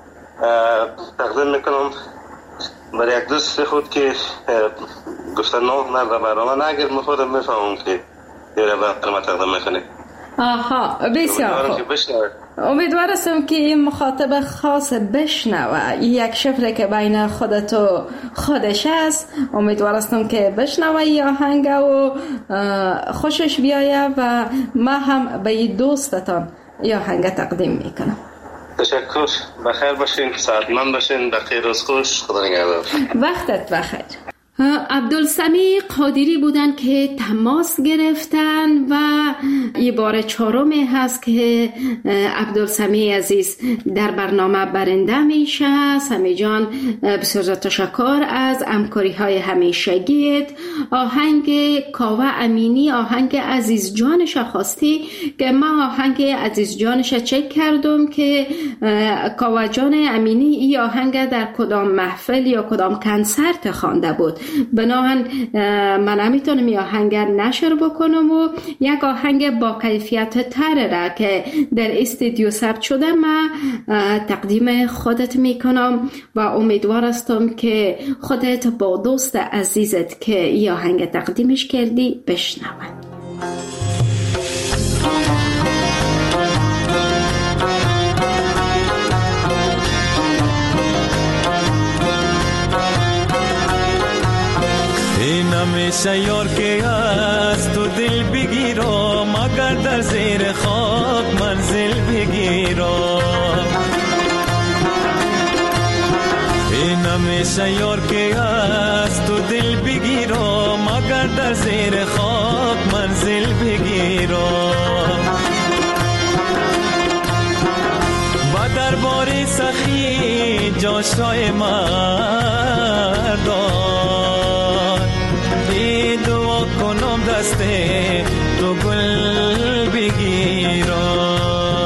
تقدیم میکنم برای یک دوست خود که گفتن نام من و برنامه نگیر من خودم میفهمم که یه برنامه تقدیم میکنه. آها بسیار خوب. امیدوار هستم که این مخاطب خاص بشنوه یک شفره که بین خودت و خودش است. امیدوار هستم که بشنوه این آهنگ و خوشش بیایه و من هم به این دوستتان این آهنگ تقدیم میکنم. تشکر، بخیر باشین، سعادتمند باشین، بخیر روز خوش، خدا نگهدار. وقتت بخیر. عبدالسمیع قادری بودن که تماس گرفتن و یه بار چهارمی هست که عبدالسمیع عزیز در برنامه برنده میشه. سمی جان بسیار تشکر از همکاری های همیشگیت. آهنگ کاوه امینی آهنگ عزیز جانش خواستی که من آهنگ عزیز جانش چک کردم که کاوه جان امینی این آهنگ در کدام محفل یا کدام کنسرت خوانده بود. بناهن من نمیتونم این آهنگ نشر بکنم و یک آهنگ با کیفیت تر را که در استودیو ثبت شده من تقدیم خودت میکنم و امیدوار هستم که خودت با دوست عزیزت که این آهنگ تقدیمش کردی بشنوند. این همیشه یار که از تو دل بگیرم مگر در زیر خاک منزل بگیرم. این همیشه یار که از تو دل بگیرم مگر در زیر خاک منزل بگیرم. و درباره سخی جاشای مردان دست تو گل بگیرم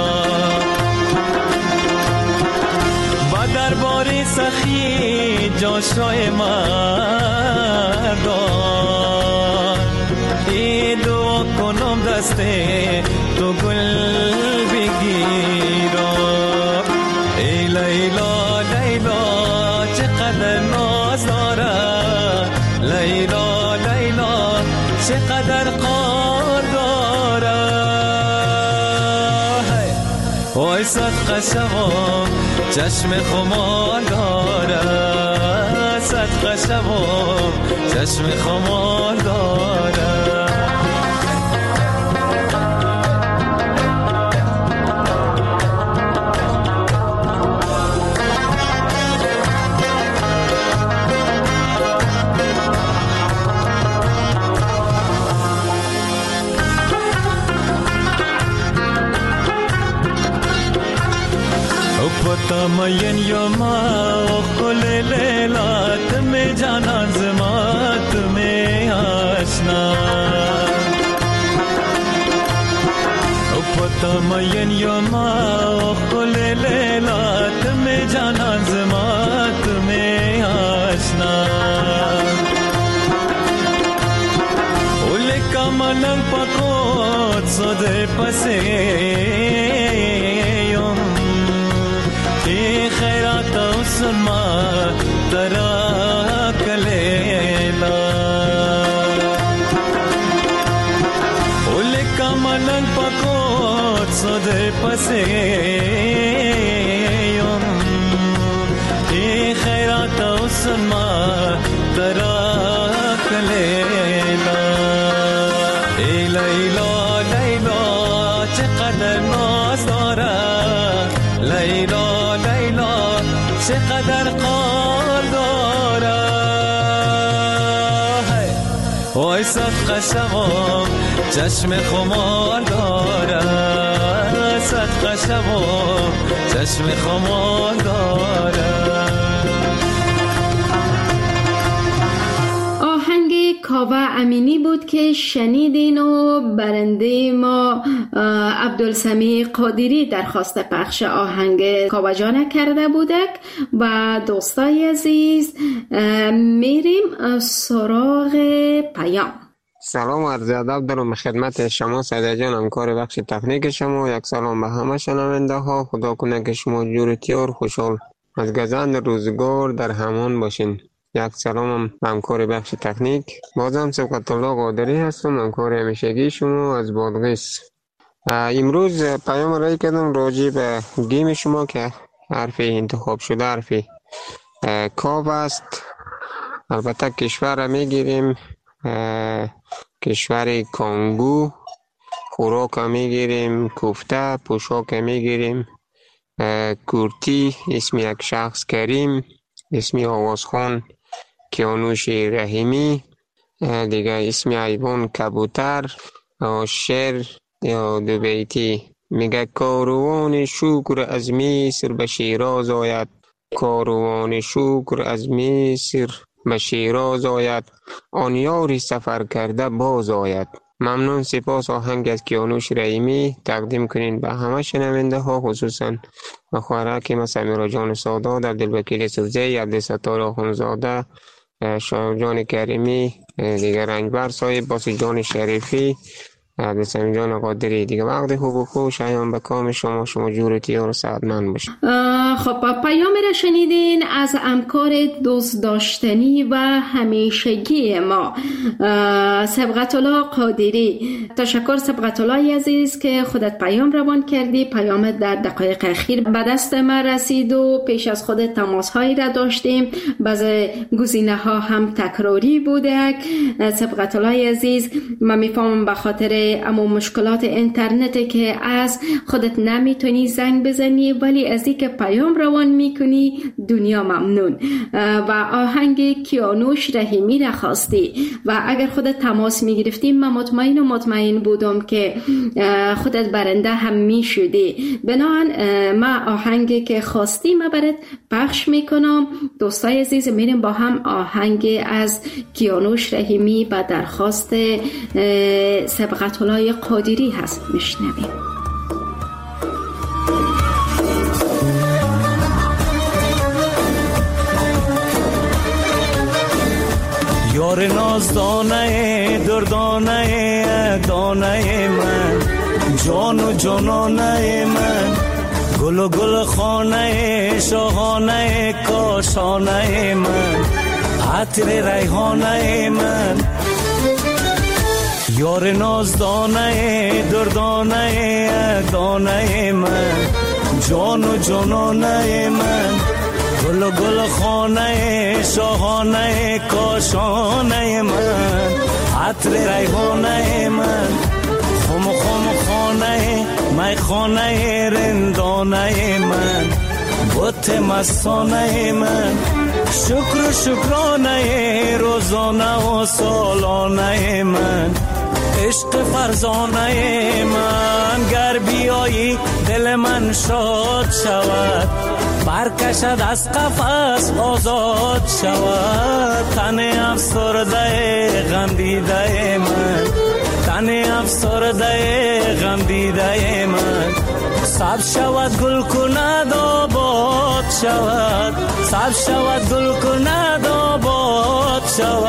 با دربار سخی جاشای مردان ای دعا کنم دست تو گل بگیرم ای لیلا لیلا چقدر ناز داره لیلا لیلا چقدر قار داره وای صدقه شوام چشم خمار داره صدقه شوام چشم خمار داره پتا مین یوما خل لیلات میں جانا زمات میں آشنا پتا مین یوما خل لیلات میں جانا زمات میں آشنا اولے کا منن پکوت سودے پسے خیرات سنما ترا کلیلا اولے کا منن پکوت سودے پسے ای خیرات سنما ترا کلیلا ای لیلا لیلا چقدر ناز داره لیلا چقدر قار داره وای صدقه شوام چشم خمار داره صدقه شوام چشم خمار داره کاوه امینی بود که شنیدین و برنده ما عبدالسمیع قادری درخواست پخش آهنگ کاوه جان کرده بودک. و دوستای عزیز میریم سراغ پیام. سلام و عرض ادب دارم خدمت شما سعید جان، همکار بخش تکنیک شما. یک سلام به همه شنونده ها. خدا کنه که شما جورتی و خوشحال از گذشت روزگار در همان باشین. یک سلام هم همکار بخش تکنیک. بازم سبقت الله قادری هستم، همکار همیشگی شما از بادغیس. امروز پیام رای کردم راجع به گیم شما که حرف انتخاب شده حرف کاو است. البته کشور میگیریم کشور کانگو، خوراک میگیریم کوفته، پوشاک میگیریم کورتی، اسم یک شخص کریم، اسم آوازخان کیانوش رحیمی، دیگه اسم حیوان کبوتر، شعر یا دو بیتی میگه کاروان شکر از مصر به شیراز آید، کاروان شکر از مصر به شیراز آید، آن یاری سفر کرده باز آید. ممنون، سپاس. آهنگ از کیانوش رحیمی تقدیم کنین به همه شنونده ها، خصوصا به خواهرک ما سمیرا جان سادات، عبدالوکیل سوزی، عبدالستار آخونزاده، شایب جان کریمی، دیگر رنجبر صاحب، باسی جان شریفی، عبدالسمیع جان قادری. دیگه وقت خوب و خوش ایام به کام شما، شما جورتی و سعادتمند باشید. خب پیام را شنیدین از همکار دوست داشتنی و همیشگی ما سبقت الله قادری. تشکر سبقت الله عزیز که خودت پیام روان کردی. پیامت در دقایق اخیر به دست ما رسید و پیش از خود تماس هایی را داشتیم. بعضی گزینه ها هم تکراری بوده. سبقت الله عزیز، من میفهمم به خاطر اما مشکلات اینترنت که از خودت نمیتونی زنگ بزنی، ولی از اینکه پیام روان میکنی دنیا ممنون و آهنگ کیانوش رحیمی را خواستی و اگر خودت تماس میگرفتی من مطمئن و مطمئن بودم که خودت برنده هم میشدی. بنابراین ما آهنگی که خواستی ما برات پخش میکنم. دوستای عزیز میریم با هم آهنگ از کیانوش رحیمی و درخواست سبقت الله قادری هست میشنویم. یار نازدانه دردانه دانه من جان و جانانه من گل و گل خانه شاهانه کاشانه من عطر ریحانه من یار نازدانه دردانه دانه من جان و جانانه من گل و گل خانه شاهانه کاشانه من عطر ریحانه من خم خم خانه می خانه رندانه من بوت مستانه من شکر شکرانه روزانه و سالانه من عشق فرزانه من گر بیایی دل من شاد شود برکشد از قفس آزاد شود تن افسرده غم دیده من تن افسرده غم دیده من سبز شود گل کند آباد شود سبز شود گل کند آباد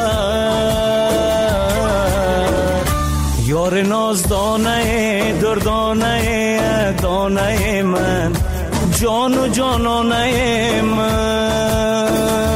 شود یار نازدانه دردانه دانه من جان و جانانه من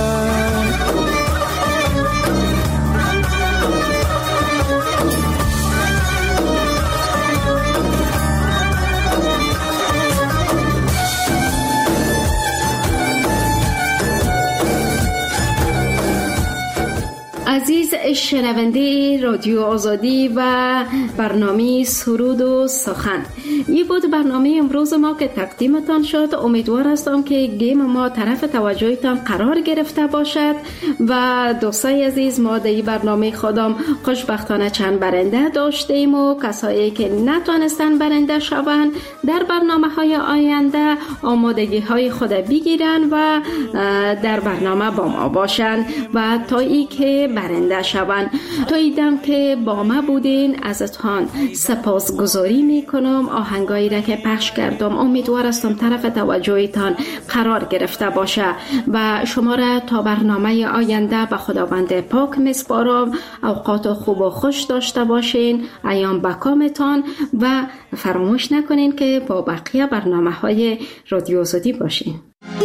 عزیز شنونده رادیو آزادی و برنامه سرود و سخن، این بود برنامه امروز ما که تقدیمتان شد. امیدوار هستم که گیم ما طرف توجهتان قرار گرفته باشد و دوستای عزیز ما در این برنامه خودم خوشبختانه چند برنده داشتیم و کسایی که نتونستن برنده شوند در برنامه های آینده آمادگی های خود بگیرن و در برنامه با ما باشن و تا ای که برنده شوند. تا ایدم که با ما بودین ازتان سپاسگزاری میکنم. آهنگایی را که پخش کردم امیدوار هستم طرف توجهتان قرار گرفته باشه و شما را تا برنامه آینده به خداوند پاک میسپارم. اوقات خوب و خوش داشته باشین. ایام بکامتان و فراموش نکنین که با بقیه برنامه های رادیو آزادی باشین.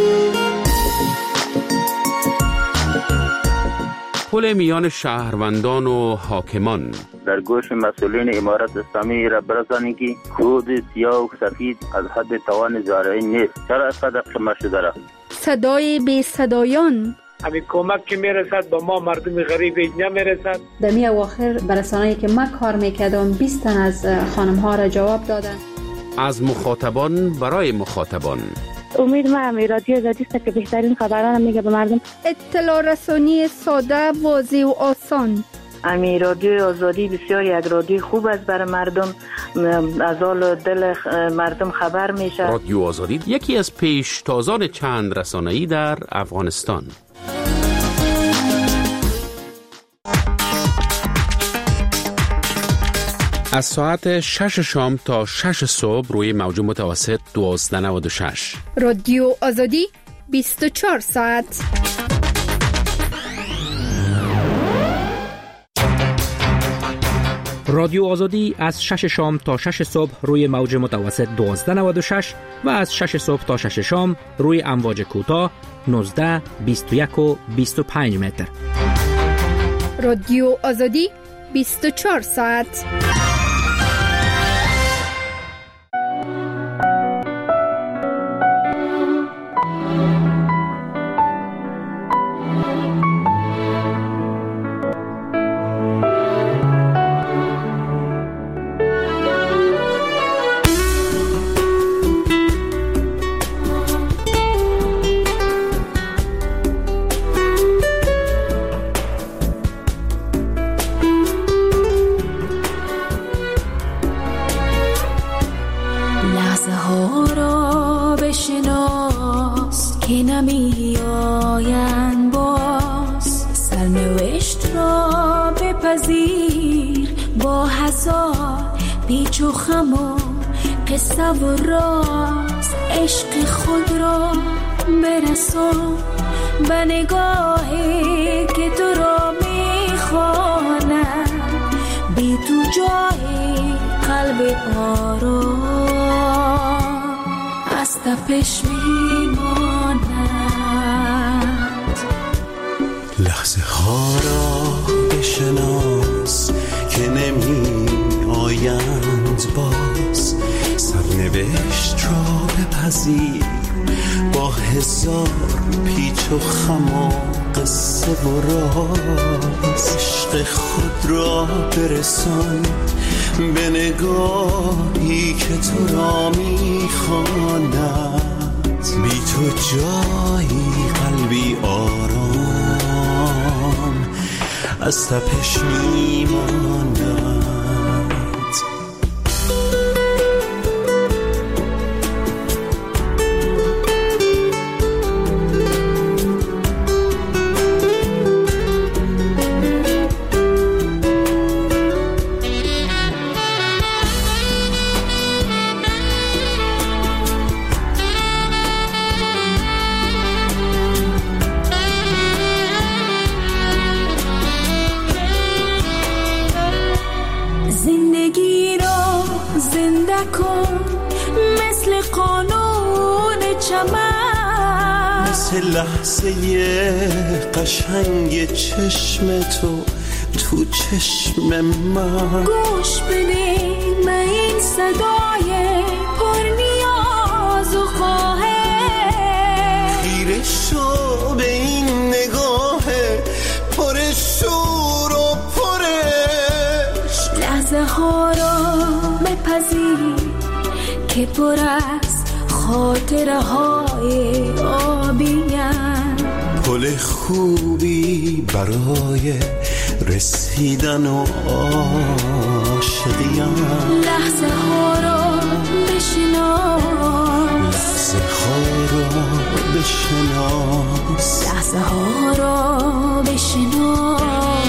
پل میان شهروندان و حاکمان. در گوش مسئولین امارت اسلامی را برسانید که خود سیاه و سفید از حد توان زارعین نیست. چرا اینقدر قمه شده را؟ صدای بی صدایان. همین کمک که میرسد با ما مردم غریب نمیرسد. در می اواخر برسانه‌ای که من کار میکردم بیست تن از خانم ها را جواب دادن. از مخاطبان برای مخاطبان. امید ما همی رادیو آزادی است که بهترین خبران میگه به مردم. اطلاع رسانی ساده، واضح و آسان. امی رادیو آزادی بسیار یک رادیو خوب است برای مردم، از حال دل مردم خبر میشه. رادیو آزادی یکی از پیشتازان چند رسانه‌ای در افغانستان. از ساعت شش شام تا شش صبح روی موج متوسط دوازده نود و شش. رادیو آزادی بیست و چهار ساعت. رادیو آزادی از شش شام تا شش صبح روی موج متوسط دوازده نود و شش و از شش صبح تا شش شام روی امواج کوتاه نوزده، بیست و یک و بیست و پنج متر. رادیو آزادی بیست و چهار ساعت. لحظه ها را بشناس که نمی آیند باز، سرنوشت را بپذیر با هزار پیچ و خم و قصه و راز. عشق خود را برسان به نگاهی که تو را میخواند، بی تو جای قلب آرام از تپش میماند. لحظه ها را بشناس که نمی آیند باز، سرنوشت را بپذیر با هزار پیچ و خم و قصه و راز. عشق خود را برسان به نگاهی که تو را میخواند، بی تو جایی قلبی آرام از تپش میماند. لحظه قشنگ چشم تو تو چشم من، گوش بده به این صدای پر نیاز و خواهش، خیره شو به این نگاه پر شور و پرش. لحظه ها را بپذیر که پر از خاطره های آبیان، پل خوبی برای رسیدن و عاشقیان. لحظه ها را بشناس، لحظه ها را بشناس، لحظه ها را بشناس.